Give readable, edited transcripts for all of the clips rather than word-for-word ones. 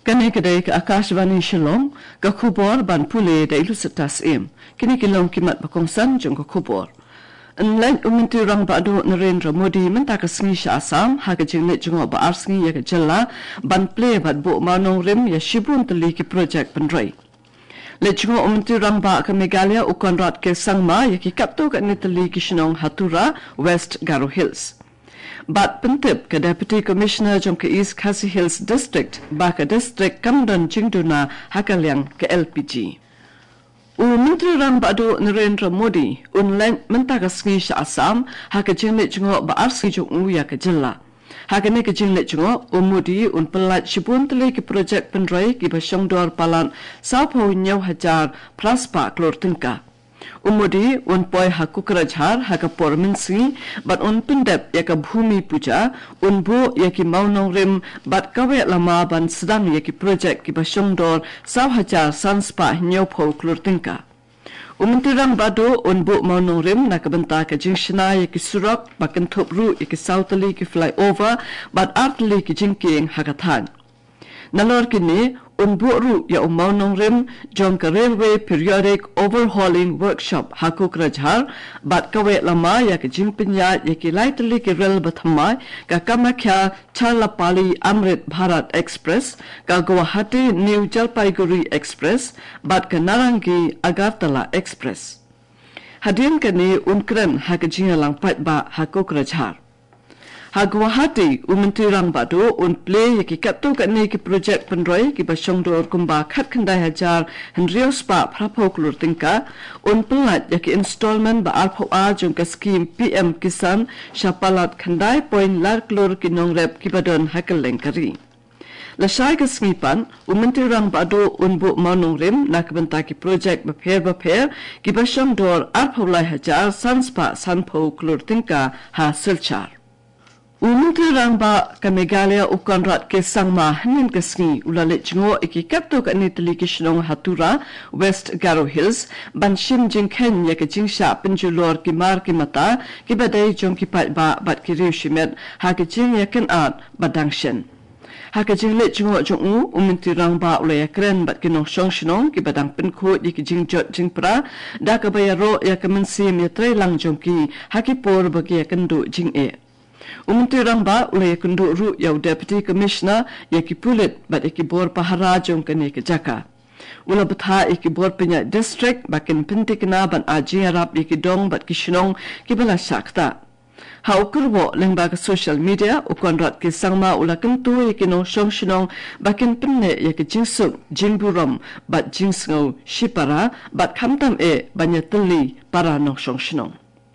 Kani kedai ke Akashvani Shillong ke khubor ban pule da ilu setas kini kilong kimat bakongsan jong ke khubor Enlain uminti rang badu Narendra Modi menta ke sengi sya Assam ha ke jinglet jongo ba arsengi ya ke jela ban play bat bo manong rim ya shibun teli ki project pendrai le jongo uminti rang ba ke Meghalaya ukonrat ke sangma ya ki kapto ke niteli ki shinong Hatura West Garo Hills Bat pentip ke Deputy Commissioner jong ke East Khasi Hills District ba ke District Kamdan Jingduna Hakaliang ke LPG. Menteri Rang Badu Narendra Modi unlain mentaka sengi sya Assam ha ke jinglet jongo ba arsi jong ya ke jela. Ha ke ne ke jinglet jongo Modi pelat shibun tele ke projek pendrai ki basyong dor palan sapo nyau hajar praspa klor tingka. Modi poi ha kukrajhar ha ka porminsi bat pendep ya ka bhumi puja bu ya ki maunong rim bat kawe lama ban sedang ya ki projek ki basyong dor saw hajar sanspa nyau pho klor tingka. Menteri Badu bu maunong rim na kabenta ka jingshna ya ki surak bakin thopru ya ki sautali ki flyover bat artli ki jingking hakathan. Nalor kini ru ya maunong rim jong ka railway periodic overhauling workshop hakuk rajhar bat kawe lama ya ki jingpinya ya ki laitli ki rail bathamai ka Kamakya Charlapali Amrit Bharat Express ka Guwahati New Jalpaiguri Express bat ka Narangi Agartala Express hadin kani kren ha ka jingalang pat ba hakuk rajhar ha Guwahati Menteri Rang Badu play ki kapto ka ni ki project pendroi ki basyong dor kumba khat khandai hajar hendrio spa phrapok lur tingka pelat ya ki installment ba alpho a jong ka scheme PM Kisan shapalat khandai point lar klur ki nongrep ki badon hakeleng kari Lasai ka smipan Menteri Rang Badu bu manong rim nak benta ki project bapher ki basyong dor alpho lai hajar sanspa sanpho klur tingka ha silchar Menteri Rang Ba ke Meghalaya ukonrat ke sangma hanin ke sengi ulalit jengo iki kapto ke niteli ki shinong Hatura West Garo Hills ban shim jingken ya ke jingsha penjulor ki mar ki mata ki badai jong ki pat ba bat ki riu shimet ha ke jing ya ken art badangshen. Ha ke jinglet jengo jong Menteri Rang Ba ulaya kren bat ki nong shong shinong ki badang penko di ki jingjot jingpra da ke bayaro ya ke mensim ya trai lang jong ki ha ki por bagi ya kendu jing Menteri Rang Ba ulay kundu ru yaw Deputy Commissioner ya ki pulit bat iki bor pahara jong kani ke jaka. Ula betha iki bor penya district bakin pintikna ban aji arab iki dong bat ki shinong ki bala shakta. Ha ukurwo lengba ke social media ukonrat ki sangma ula kentu iki nong shong shinong bakin pinne ya ki jingsuk jingburom bat jingsngau shipara bat kamtam banya teli para nong shong shinong.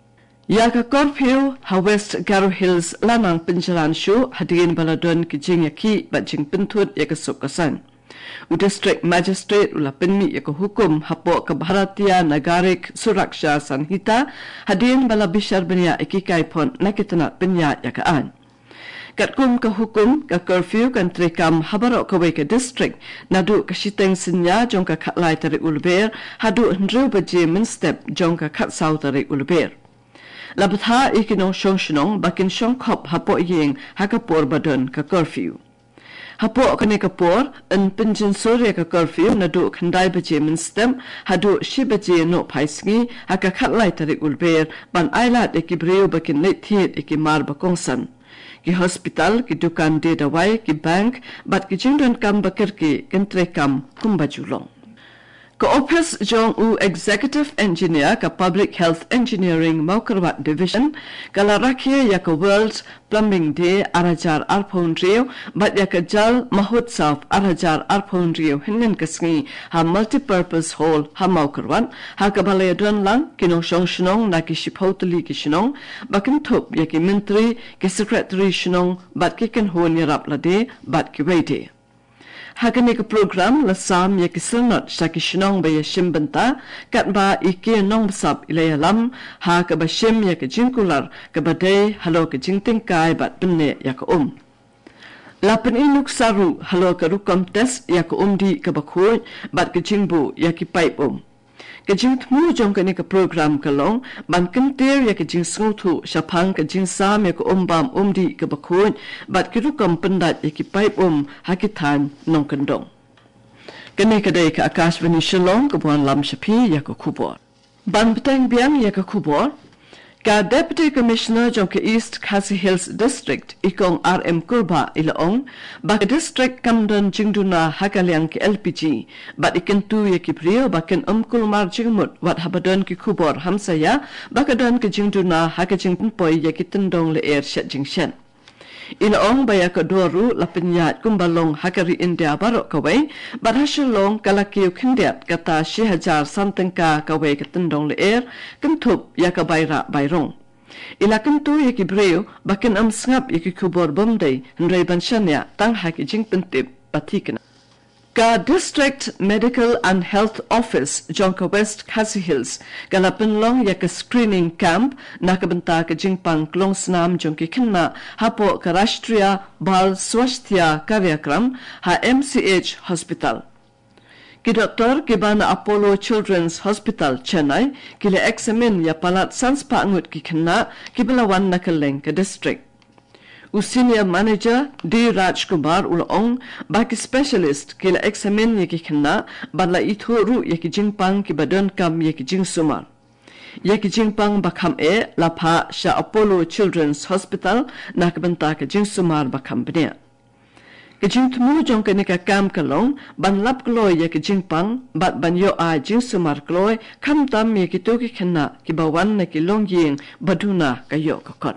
Ya ka curfew ha West Garo Hills lanang penjalan shu hadin baladon ki jing yaki bat jing pentut ya ka sukasan. District Magistrate ula penmi ya ka hukum hapo ka Bharatiya Nagarik Suraksha Sanhita hadin bala bishar benya ikikai pon nakitana penya ya ka an. Katkum ka hukum ka curfew kan trekam habaro ka weka district nadu ka shiteng sinya jong ka khatlai tari ulber hadu ndru baje min step jong ka khat sau tari ulber. Labatha ikinong shong shinong bakin shong kop hapo ying hakapor badon ka curfew. Hapo kane kapor pinjin sore ka curfew nadu khandai baje min stem hadu shibaje no paisngi haka khatlai tarik ulber ban ailat ekibreo bakin lethiet ekimar bakongsan. Ki hospital ki dukan de dawai ki bank bat ki jingdon kam bakir ki kentre kam kumbajulong. Ka office jong executive engineer ka public health engineering Maukarwat division kala rakhe ya ka world plumbing day arajar arphon rio bat ya ka jal mahotsav arajar arphon rio hinin kasngi ha multipurpose hall ha Maukarwat ha ka balay don lang kinong shong shinong na ki shipotli ki shinong bakin thop ya ki menteri ki secretary shinong bat ki ken hon yarap lade bat ki wede Hakani ka program lasam ya kisilnot sa kishinong ba ya shimbanta kat ba iki nong basap ilayalam ha ka ba shim ya ka jingkular ka baday halo ka jingtingkay bat pinne ya ka Lapan inuk saru halo ka rukam tes ya ka di ka bakhoy bat ka jingbu ya ki pipe Kajing tmu jong kani ka program kalong ban kentir ya kajing snguthu shapang kajing sam ya ka ombam omdi ka bakun bat kirukam pendat ya ki pipe hakitan nong kendong. Kani kadai ka Akashvani Shillong ka buan lam shapi ya ka kubor. Ban petang biang ya ka kubor. Ka Deputy Commissioner jong ke East Khasi Hills District ikong RM Kurba ilaong baka district kamdan jingduna hakaliang ke LPG bat ikentu ya ki prio baken kulmar jingmut wat habadan ki kubor hamsaya baka dan ke jingduna hakajing poi ya ki tendong le air shat jingshen. Ilaong baya ka doru lapinyat kumbalong hakari India barok kawai bat hasilong kalakiu kindiat kata 1000 something ka kawai ka tendong le air kentup ya ka bayra bayrong. Ila kentu ya ki breu bakin sngap ya ki kubor bomday hendrai banshanya tang haki jing pentip batikana. Ka District Medical and Health Office Jonka West Khasi Hills kalapinlong ya ka screening camp nakabenta ka jingpang klong snam jongki khinna hapo ka Rashtriya Bal Swasthya Karyakram ha MCH Hospital. Ki Dr. Kibana Apollo Children's Hospital Chennai kile examine ya palat sanspa angut ki khinna kibalawan nakaleng ka district. Senior Manager D. Rajkumar ulong baki specialist kila examine yaki kena badla itu ru yaki jingpang ki badan kam yaki jing sumar. Yaki jingpang bakam lapha sha Apollo Children's Hospital nakabenta ka jing sumar bakam bnia. Ka jing tmu jong ka nika kam kalong ban lap kloy yaki jingpang bat ban yo a jing sumar kloy kam tam yaki toki kena ki bawan na ki long ying baduna kayo kakot.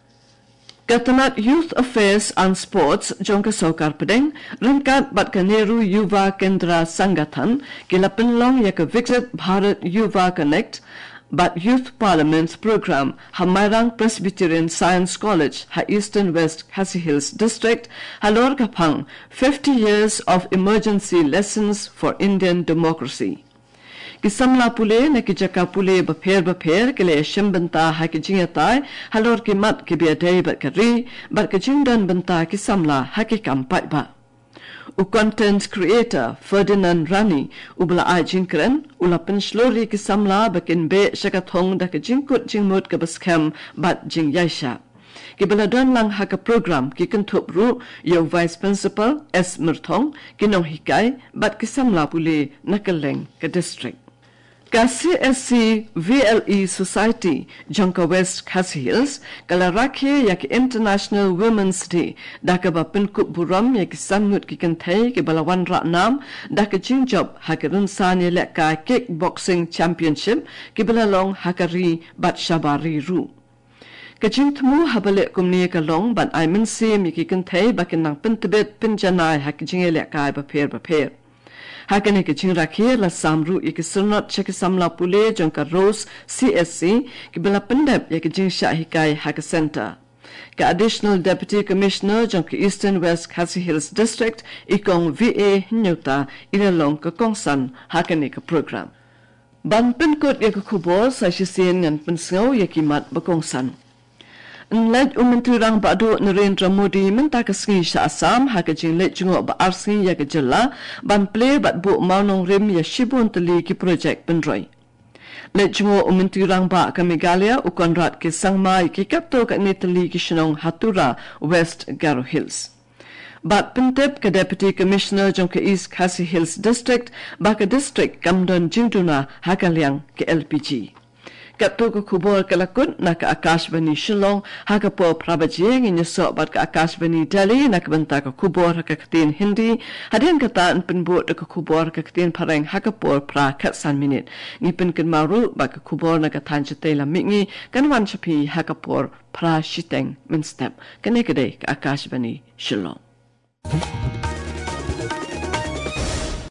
Katanat Youth Affairs and Sports jongka sokar pedeng rangkat bat Kaneru Yuva Kendra Sangathan kilapinlong yaka Viksit Bharat Yuva Connect bat Youth Parliaments Program Hamarang Presbyterian Science College ha Eastern West Khasi Hills District halor kapang 50 years of emergency lessons for Indian democracy. Kisamla pule na kijaka pule bapher kile shimbanta ha kijingatai halor ki mat ki biadai bat kari bat kijingdan banta kisamla ha ki kampai ba. Content creator Ferdinand Rani ubla ajinkren ulapan shlori kisamla bakin be shakathong da kijingkut jingmut ka baskem bat jing yaisha. Kibaladon lang haka program ki kentup ru yo vice principal S Murthong kinong hikai bat kisamla pule nakaleng ka district. Ka CSC VLE Society Jonka West Khasi Hills kala rakhe yak International Women's Day daka ba pinkup buram yak samngut ki kanthai ki balawan ra nam daka jingjob hakarun sanye lek ka kickboxing championship ki balalong hakari bat shabari ru. Kajing tmu habale kumni ka long ban I min sim ki kanthai bakin nang pintibet pinjanai hakijing lek ka ba pher. Hakane ke jing rakhe la samru ikisurnot chakisamla pule jongka Rose CSC ki bela pendep ya ke jing shahikai haka center. Ka Additional Deputy Commissioner jongka Eastern West Khasi Hills District ikong VA nyuta ilalong ka kongsan hakane ka program. Ban pinkot ya ke kubor sa shisien ngan pinsngau ya kimat bakongsan. Nled umenturang badu Narendra Modi minta kasngi sha Assam hakajing let jungo ba arsi ya kejela ban play bat bu maunong rim ya shibun tali ki project benroi. Let jungo umenturang ba ka Meghalaya ukonrat ke sangma ki kapto ka netali ki shinong Hatura West Garo Hills. Bat Pintip ka Deputy Commissioner jong ka East Khasi Hills District ba ka district kamdon jingduna hakaliang ke LPG. Kapto ko kubor kalakut na ka Akashvani Shillong haka po prabajing inyusok bat ka Akashvani Delhi na kabanta ka kubor haka katin Hindi hadin kataan pinbut ka kubor haka katin pareng haka po pra katsan minit ngipin kan maru ba ka kubor na katanjatay lamingi kanwan shapi haka po pra shiteng min step kanikade ka Akashvani Shillong.